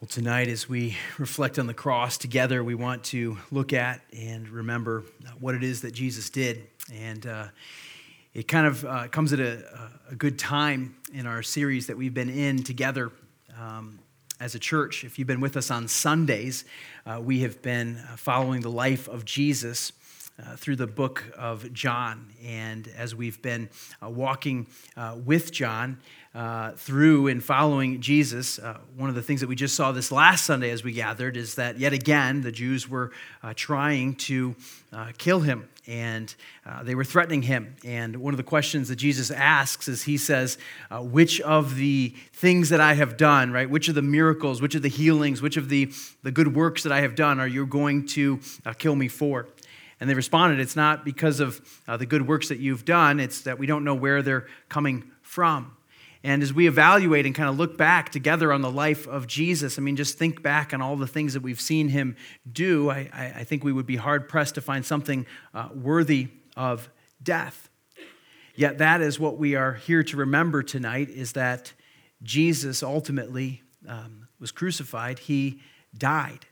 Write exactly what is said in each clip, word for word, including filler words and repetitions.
Well, tonight, as we reflect on the cross together, we want to look at and remember what it is that Jesus did. And uh, it kind of uh, comes at a, a good time in our series that we've been in together um, as a church. If you've been with us on Sundays, uh, we have been following the life of Jesus Uh, through the book of John. And as we've been uh, walking uh, with John uh, through and following Jesus, uh, one of the things that we just saw this last Sunday as we gathered is that yet again the Jews were uh, trying to uh, kill him, and uh, they were threatening him. And one of the questions that Jesus asks is, he says, uh, which of the things that I have done, right, which of the miracles, which of the healings, which of the, the good works that I have done are you going to uh, kill me for? And they responded, it's not because of uh, the good works that you've done, it's that we don't know where they're coming from. And as we evaluate and kind of look back together on the life of Jesus, I mean, just think back on all the things that we've seen him do, I, I think we would be hard-pressed to find something uh, worthy of death. Yet that is what we are here to remember tonight, is that Jesus ultimately um, was crucified. He died.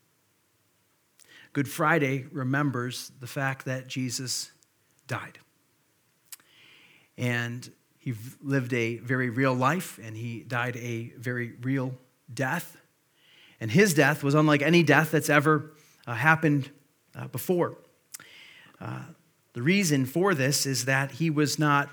Good Friday remembers the fact that Jesus died. And he lived a very real life, and he died a very real death. And his death was unlike any death that's ever uh, happened uh, before. Uh, the reason for this is that he was not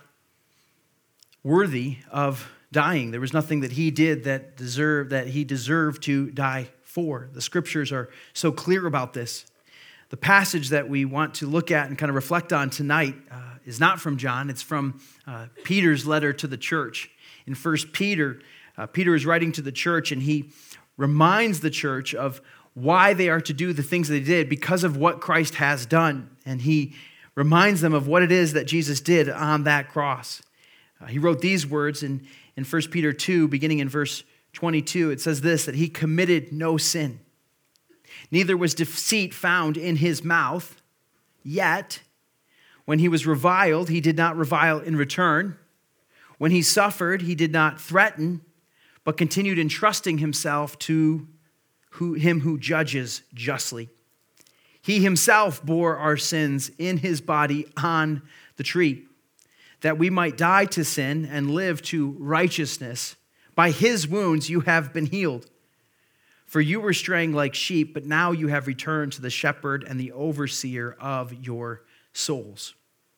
worthy of dying. There was nothing that he did that deserved that he deserved to die for. The scriptures are so clear about this. The passage that we want to look at and kind of reflect on tonight uh, is not from John. It's from uh, Peter's letter to the church. In First Peter, uh, Peter is writing to the church, and he reminds the church of why they are to do the things they did because of what Christ has done. And he reminds them of what it is that Jesus did on that cross. Uh, he wrote these words in, in First Peter two, beginning in verse twenty-two. It says this, that he committed no sin. Neither was deceit found in his mouth, yet when he was reviled, he did not revile in return. When he suffered, he did not threaten, but continued entrusting himself to who, him who judges justly. He himself bore our sins in his body on the tree, that we might die to sin and live to righteousness. By his wounds you have been healed. For you were straying like sheep, but now you have returned to the shepherd and the overseer of your souls.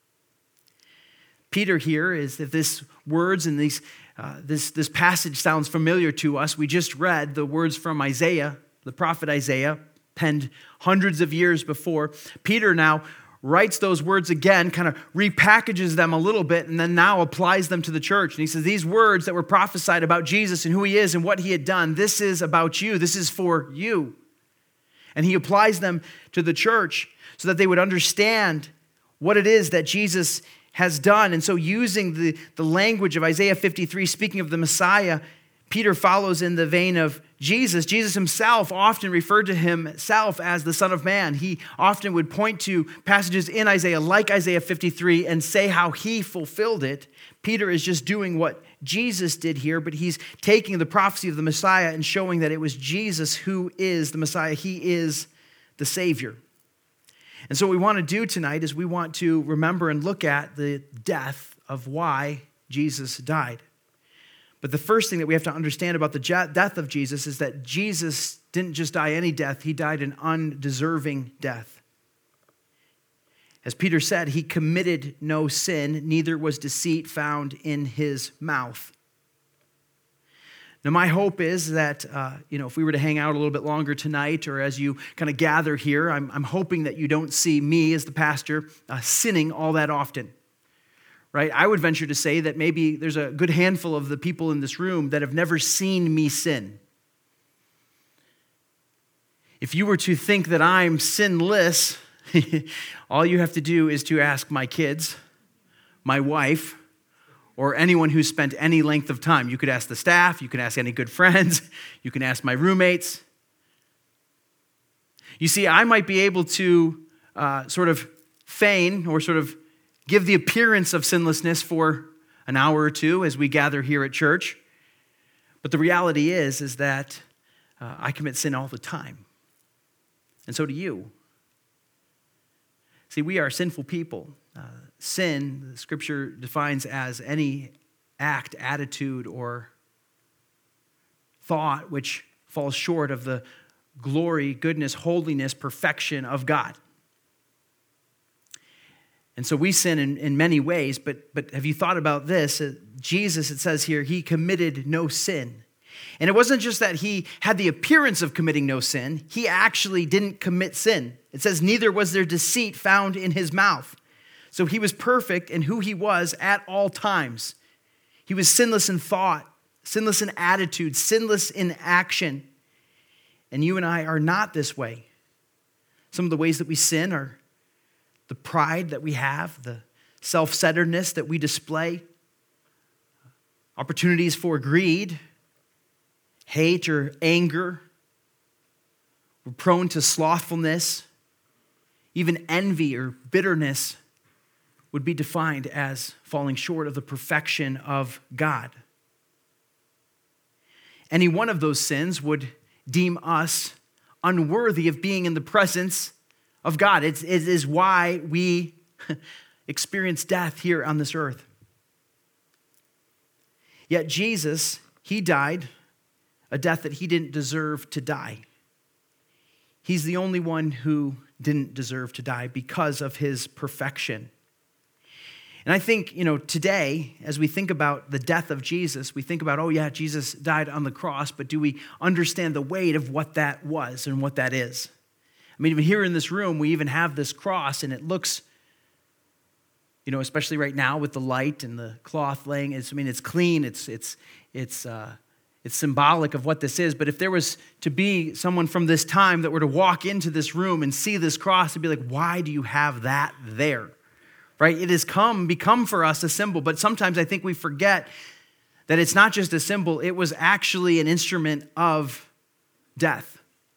Peter here is, if this words and these uh, this this passage sounds familiar to us, we just read the words from Isaiah, the prophet Isaiah, penned hundreds of years before. Peter now writes those words again, kind of repackages them a little bit, and then now applies them to the church. And he says, these words that were prophesied about Jesus and who he is and what he had done, this is about you. This is for you. And he applies them to the church so that they would understand what it is that Jesus has done. And so using the, the language of Isaiah fifty-three, speaking of the Messiah, Peter follows in the vein of Jesus. Jesus himself often referred to himself as the Son of Man. He often would point to passages in Isaiah like Isaiah fifty-three and say how he fulfilled it. Peter is just doing what Jesus did here, but he's taking the prophecy of the Messiah and showing that it was Jesus who is the Messiah. He is the Savior. And so what we want to do tonight is we want to remember and look at the death of why Jesus died. But the first thing that we have to understand about the death of Jesus is that Jesus didn't just die any death, he died an undeserving death. As Peter said, he committed no sin, neither was deceit found in his mouth. Now, my hope is that, uh, you know, if we were to hang out a little bit longer tonight, or as you kind of gather here, I'm, I'm hoping that you don't see me as the pastor uh, sinning all that often. Right? I would venture to say that maybe there's a good handful of the people in this room that have never seen me sin. If you were to think that I'm sinless, all you have to do is to ask my kids, my wife, or anyone who's spent any length of time. You could ask the staff, you can ask any good friends, you can ask my roommates. You see, I might be able to uh, sort of feign or sort of give the appearance of sinlessness for an hour or two as we gather here at church. But the reality is, is that Uh, I commit sin all the time. And so do you. See, we are sinful people. Uh, sin, the Scripture defines as any act, attitude, or thought which falls short of the glory, goodness, holiness, perfection of God. And so we sin in, in many ways, but, but have you thought about this? Uh, Jesus, it says here, he committed no sin. And it wasn't just that he had the appearance of committing no sin. He actually didn't commit sin. It says, neither was there deceit found in his mouth. So he was perfect in who he was at all times. He was sinless in thought, sinless in attitude, sinless in action. And you and I are not this way. Some of the ways that we sin are the pride that we have, the self-centeredness that we display, opportunities for greed, hate or anger. We're prone to slothfulness. Even envy or bitterness would be defined as falling short of the perfection of God. Any one of those sins would deem us unworthy of being in the presence of God. It's, it is why we experience death here on this earth. Yet Jesus, he died a death that he didn't deserve to die. He's the only one who didn't deserve to die because of his perfection. And I think, you know, today, as we think about the death of Jesus, we think about, oh yeah, Jesus died on the cross, but do we understand the weight of what that was and what that is? I mean, even here in this room, we even have this cross, and it looks, you know, especially right now with the light and the cloth laying, it's, I mean, it's clean, it's, it's, it's, uh, it's symbolic of what this is. But if there was to be someone from this time that were to walk into this room and see this cross, they'd be like, why do you have that there? Right? It has come, become for us a symbol, but sometimes I think we forget that it's not just a symbol, it was actually an instrument of death.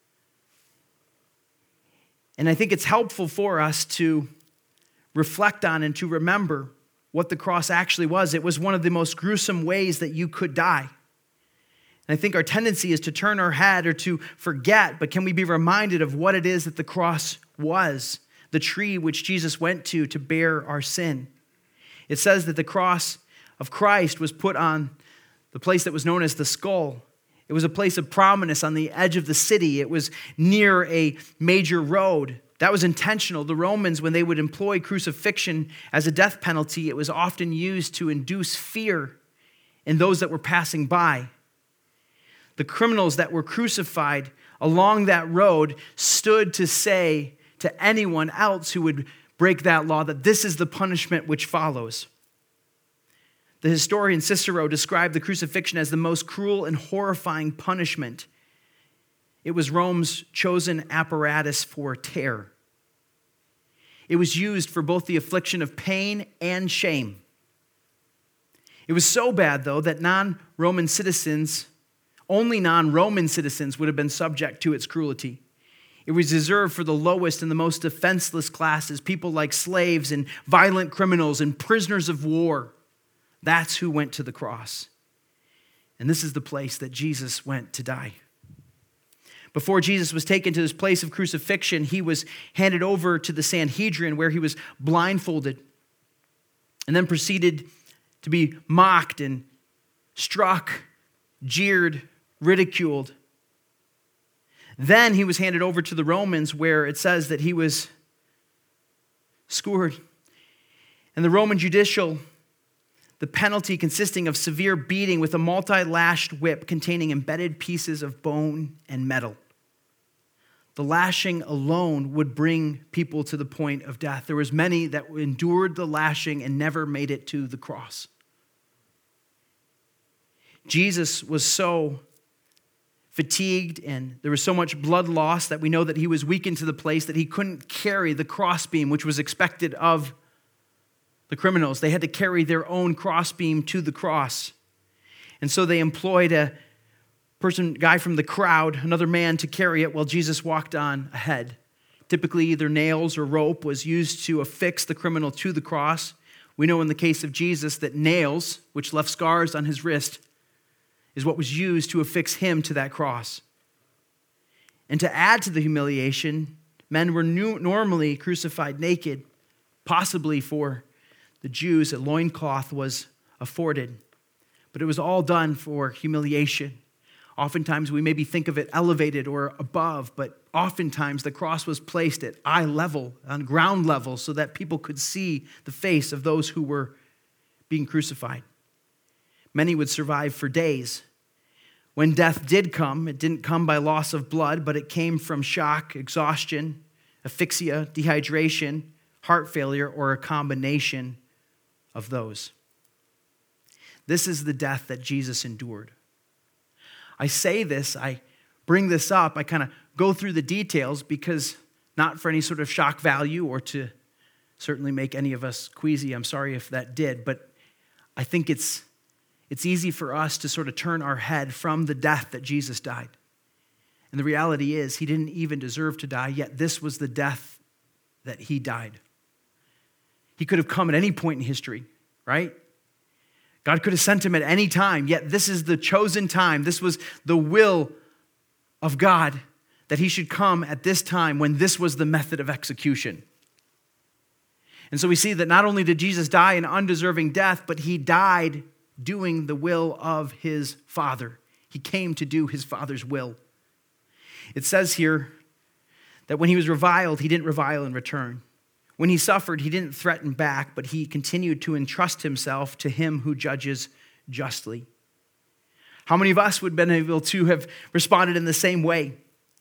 And I think it's helpful for us to reflect on and to remember what the cross actually was. It was one of the most gruesome ways that you could die. And I think our tendency is to turn our head or to forget, but can we be reminded of what it is that the cross was? The tree which Jesus went to to bear our sin. It says that the cross of Christ was put on the place that was known as the skull. It was a place of prominence on the edge of the city. It was near a major road. That was intentional. The Romans, when they would employ crucifixion as a death penalty, it was often used to induce fear in those that were passing by. The criminals that were crucified along that road stood to say to anyone else who would break that law that this is the punishment which follows. The historian Cicero described the crucifixion as the most cruel and horrifying punishment. It was Rome's chosen apparatus for terror. It was used for both the affliction of pain and shame. It was so bad, though, that non-Roman citizens, only non-Roman citizens would have been subject to its cruelty. It was reserved for the lowest and the most defenseless classes, people like slaves and violent criminals and prisoners of war. That's who went to the cross. And this is the place that Jesus went to die. Before Jesus was taken to this place of crucifixion, he was handed over to the Sanhedrin where he was blindfolded and then proceeded to be mocked and struck, jeered, ridiculed. Then he was handed over to the Romans where it says that he was scourged. And the Roman judicial, the penalty consisting of severe beating with a multi-lashed whip containing embedded pieces of bone and metal. The lashing alone would bring people to the point of death. There was many that endured the lashing and never made it to the cross. Jesus was so fatigued and there was so much blood loss that we know that he was weakened to the place that he couldn't carry the crossbeam, which was expected of the criminals. They had to carry their own crossbeam to the cross. And so they employed a person, guy from the crowd, another man to carry it while Jesus walked on ahead. Typically either nails or rope was used to affix the criminal to the cross. We know in the case of Jesus that nails, which left scars on his wrist, is what was used to affix him to that cross. And to add to the humiliation, men were new, normally crucified naked. Possibly for the Jews, a loincloth was afforded. But it was all done for humiliation. Oftentimes we maybe think of it elevated or above, but oftentimes the cross was placed at eye level, on ground level, so that people could see the face of those who were being crucified. Many would survive for days. When death did come, it didn't come by loss of blood, but it came from shock, exhaustion, asphyxia, dehydration, heart failure, or a combination of those. This is the death that Jesus endured. I say this, I bring this up, I kind of go through the details because not for any sort of shock value or to certainly make any of us queasy. I'm sorry if that did, but I think it's it's easy for us to sort of turn our head from the death that Jesus died. And the reality is he didn't even deserve to die, yet this was the death that he died. He could have come at any point in history, right? God could have sent him at any time, yet this is the chosen time. This was the will of God that he should come at this time when this was the method of execution. And so we see that not only did Jesus die an undeserving death, but he died doing the will of his Father. He came to do his Father's will. It says here that when he was reviled, he didn't revile in return. When he suffered, he didn't threaten back, but he continued to entrust himself to him who judges justly. How many of us would have been able to have responded in the same way?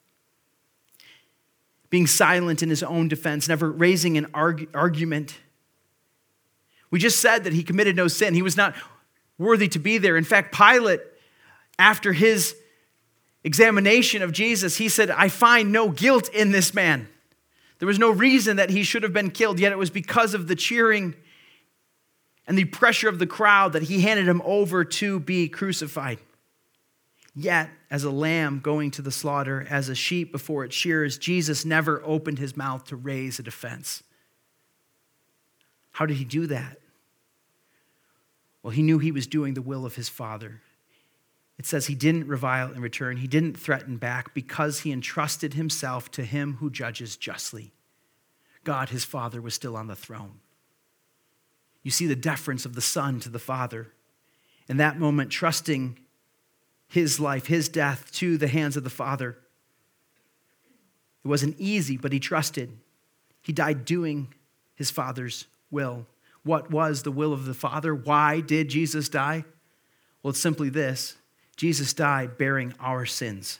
Being silent in his own defense, never raising an arg- argument. We just said that he committed no sin. He was not worthy to be there. In fact, Pilate, after his examination of Jesus, he said, I find no guilt in this man. There was no reason that he should have been killed, yet it was because of the cheering and the pressure of the crowd that he handed him over to be crucified. Yet, as a lamb going to the slaughter, as a sheep before its shears, Jesus never opened his mouth to raise a defense. How did he do that? Well, he knew he was doing the will of his Father. It says he didn't revile in return. He didn't threaten back because he entrusted himself to him who judges justly. God, his Father, was still on the throne. You see the deference of the Son to the Father. In that moment, trusting his life, his death to the hands of the Father. It wasn't easy, but he trusted. He died doing his Father's will. What was the will of the Father? Why did Jesus die? Well, it's simply this. Jesus died bearing our sins.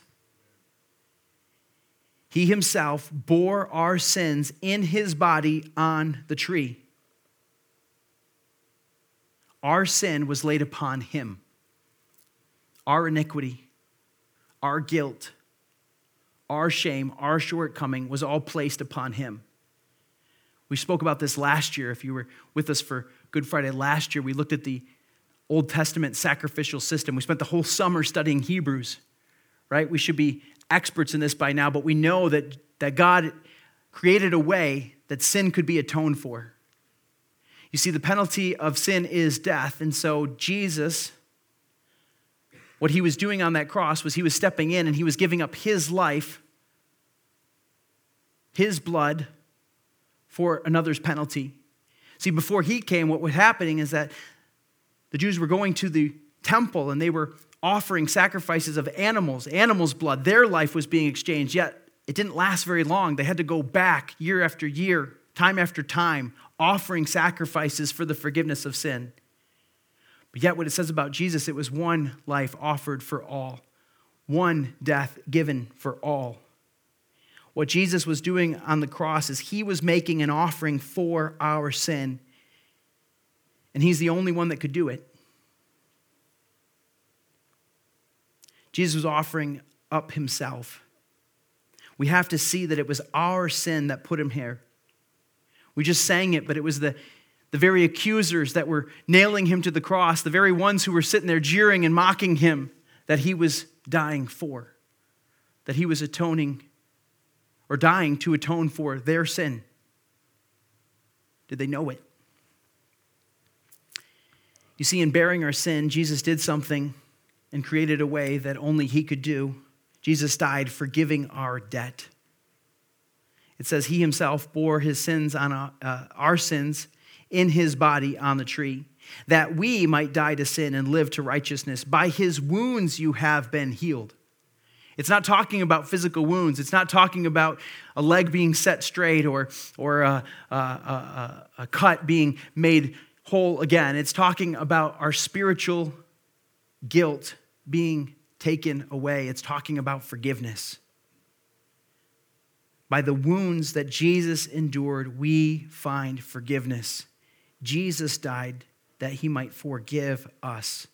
He himself bore our sins in his body on the tree. Our sin was laid upon him. Our iniquity, our guilt, our shame, our shortcoming was all placed upon him. We spoke about this last year. If you were with us for Good Friday last year, we looked at the Old Testament sacrificial system. We spent the whole summer studying Hebrews, right? We should be experts in this by now, but we know that, that God created a way that sin could be atoned for. You see, the penalty of sin is death, and so Jesus, what he was doing on that cross was he was stepping in and he was giving up his life, his blood, for another's penalty. See, before he came, what was happening is that the Jews were going to the temple and they were offering sacrifices of animals, animals' blood. Their life was being exchanged, yet it didn't last very long. They had to go back year after year, time after time, offering sacrifices for the forgiveness of sin. But yet what it says about Jesus, it was one life offered for all, one death given for all. What Jesus was doing on the cross is he was making an offering for our sin. And he's the only one that could do it. Jesus was offering up himself. We have to see that it was our sin that put him here. We just sang it, but it was the, the very accusers that were nailing him to the cross, the very ones who were sitting there jeering and mocking him, that he was dying for, that he was atoning or dying to atone for their sin. Did they know it? You see, in bearing our sin, Jesus did something and created a way that only he could do. Jesus died forgiving our debt. It says he himself bore his sins on a, uh, our sins in his body on the tree, that we might die to sin and live to righteousness. By his wounds you have been healed. It's not talking about physical wounds. It's not talking about a leg being set straight or, or a, a, a, a cut being made whole again. It's talking about our spiritual guilt being taken away. It's talking about forgiveness. By the wounds that Jesus endured, we find forgiveness. Jesus died that he might forgive us.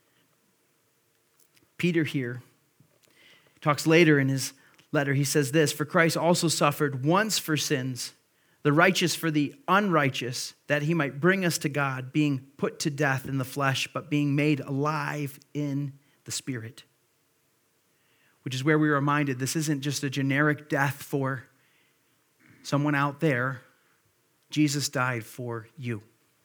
Peter here talks later in his letter. He says this, "For Christ also suffered once for sins, the righteous for the unrighteous, that he might bring us to God, being put to death in the flesh, but being made alive in the Spirit." Which is where we are reminded this isn't just a generic death for someone out there. Jesus died for you.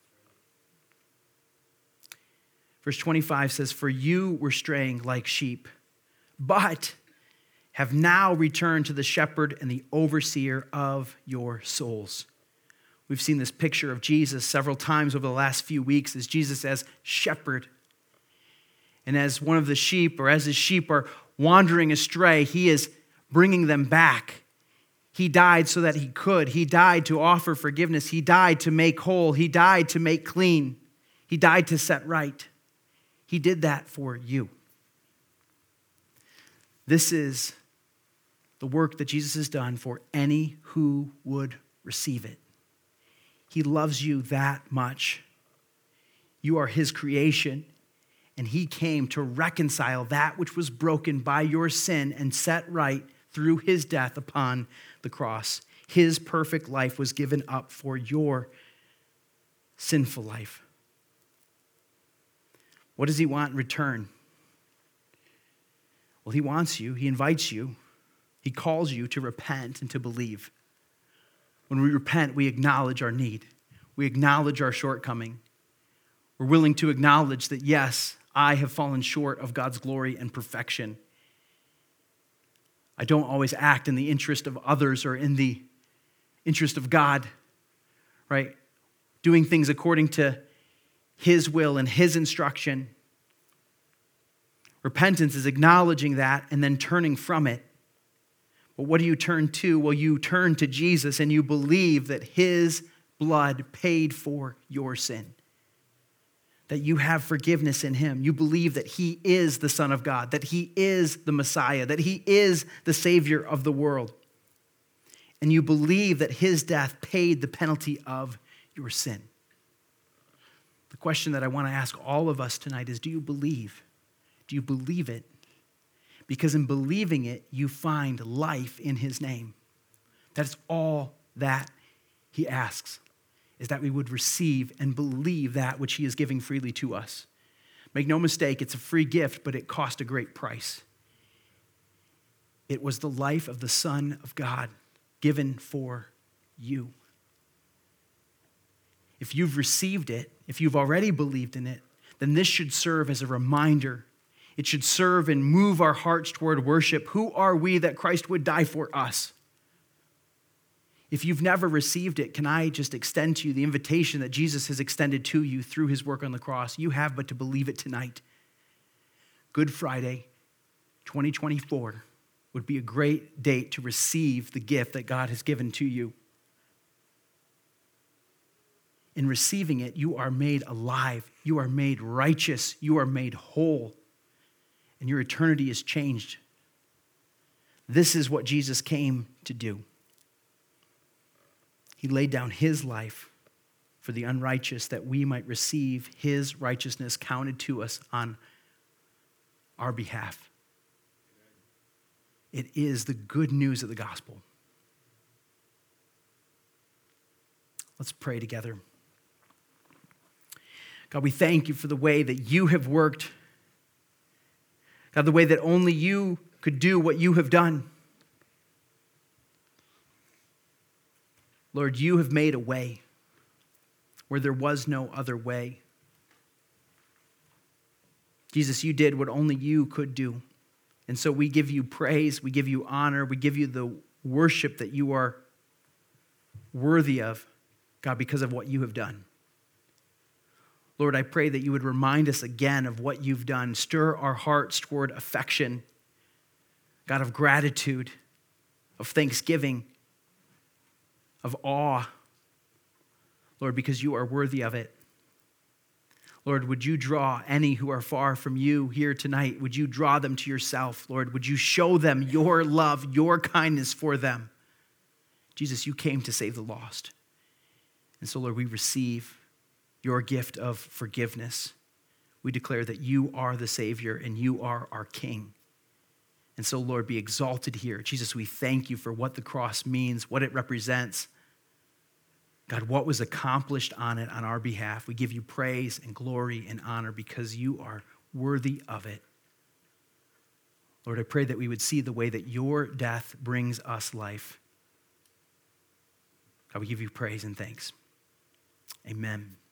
Verse twenty-five says, "For you were straying like sheep, but have now returned to the shepherd and the overseer of your souls." We've seen this picture of Jesus several times over the last few weeks as Jesus as shepherd. And as one of the sheep, or as his sheep are wandering astray, he is bringing them back. He died so that he could. He died to offer forgiveness. He died to make whole. He died to make clean. He died to set right. He did that for you. This is the work that Jesus has done for any who would receive it. He loves you that much. You are his creation, and he came to reconcile that which was broken by your sin and set right through his death upon the cross. His perfect life was given up for your sinful life. What does he want in return? Well, he wants you, he invites you, he calls you to repent and to believe. When we repent, we acknowledge our need. We acknowledge our shortcoming. We're willing to acknowledge that, yes, I have fallen short of God's glory and perfection. I don't always act in the interest of others or in the interest of God, right? Doing things according to his will and his instruction. Repentance is acknowledging that and then turning from it. But what do you turn to? Well, you turn to Jesus and you believe that his blood paid for your sin. That you have forgiveness in him. You believe that he is the Son of God, that he is the Messiah, that he is the Savior of the world. And you believe that his death paid the penalty of your sin. The question that I want to ask all of us tonight is, do you believe? Do you believe it? Because in believing it, you find life in his name. That's all that he asks, is that we would receive and believe that which he is giving freely to us. Make no mistake, it's a free gift, but it cost a great price. It was the life of the Son of God given for you. If you've received it, if you've already believed in it, then this should serve as a reminder. It should serve and move our hearts toward worship. Who are we that Christ would die for us? If you've never received it, can I just extend to you the invitation that Jesus has extended to you through his work on the cross? You have but to believe it tonight. Good Friday, twenty twenty-four, would be a great date to receive the gift that God has given to you. In receiving it, you are made alive. You are made righteous. You are made whole. And your eternity is changed. This is what Jesus came to do. He laid down his life for the unrighteous that we might receive his righteousness counted to us on our behalf. It is the good news of the gospel. Let's pray together. God, we thank you for the way that you have worked. God, the way that only you could do what you have done. Lord, you have made a way where there was no other way. Jesus, you did what only you could do. And so we give you praise, we give you honor, we give you the worship that you are worthy of, God, because of what you have done. Lord, I pray that you would remind us again of what you've done. Stir our hearts toward affection, God, of gratitude, of thanksgiving, of awe, Lord, because you are worthy of it. Lord, would you draw any who are far from you here tonight? Would you draw them to yourself, Lord? Would you show them your love, your kindness for them? Jesus, you came to save the lost. And so, Lord, we receive your gift of forgiveness. We declare that you are the Savior and you are our King. And so, Lord, be exalted here. Jesus, we thank you for what the cross means, what it represents. God, what was accomplished on it on our behalf. We give you praise and glory and honor because you are worthy of it. Lord, I pray that we would see the way that your death brings us life. God, we give you praise and thanks. Amen.